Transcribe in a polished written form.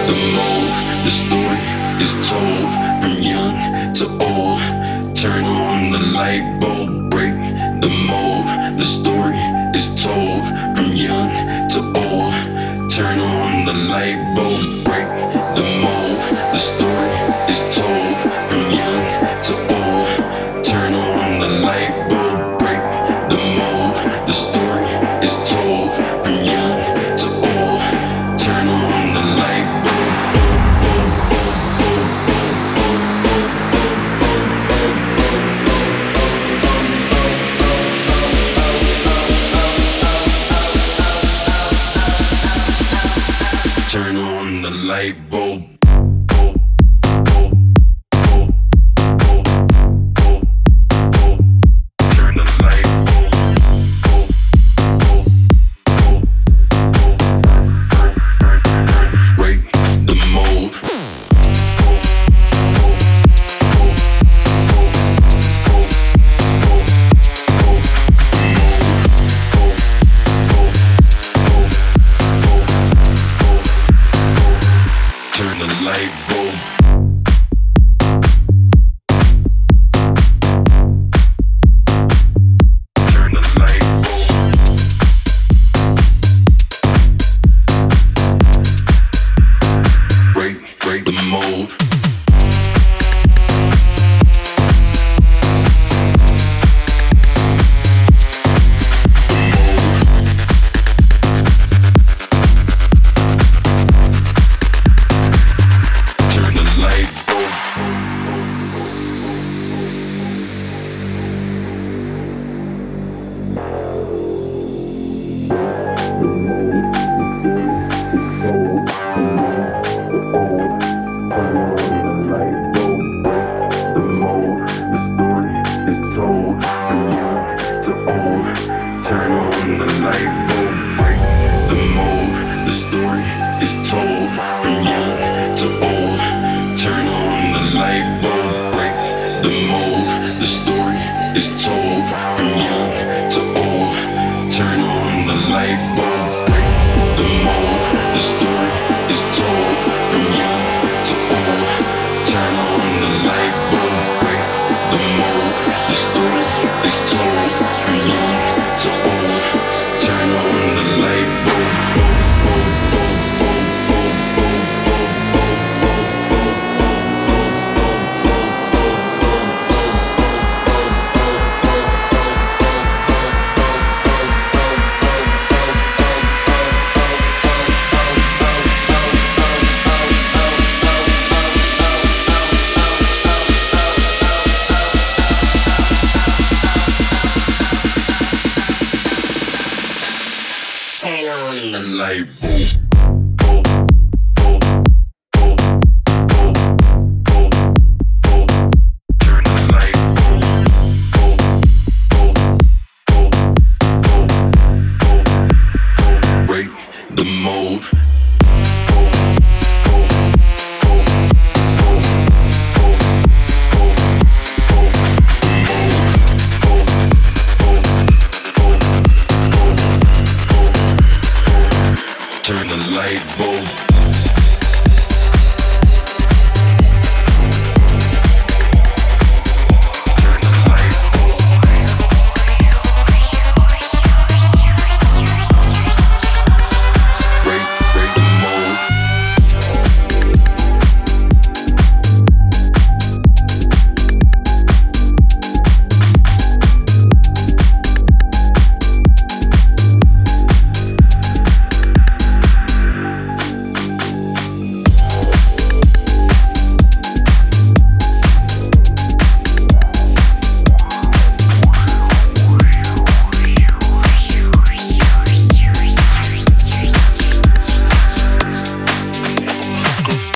the mold. The story is told from young to old. Turn on the light bulb, break the mold. The story is told from young to old. Turn on the light bulb, break the mold. The story is told from young to old. Turn on the light bulb, break the mold. The story is told from young to old. Turn on the light bulb. Turn on the light bulb. Turn the light bulb. Break the mold. Turn the light bulb. Turn the light bulb. Break the mold. Turn the light bulb. The mold, the story is told from young to old. Turn on the light bulb, break the mold. The story is told from young to old. Turn on the light bulb, break the mold. The story is told from young to old. Turn on the light bulb, break the mold. The story is told from young to old. Turn on the light bulb, break the mold. The story is told from young to old. Turn on the light bulb. Turn on the light bulb. Turn the light bulb. Break the mold. Turn the light bulb.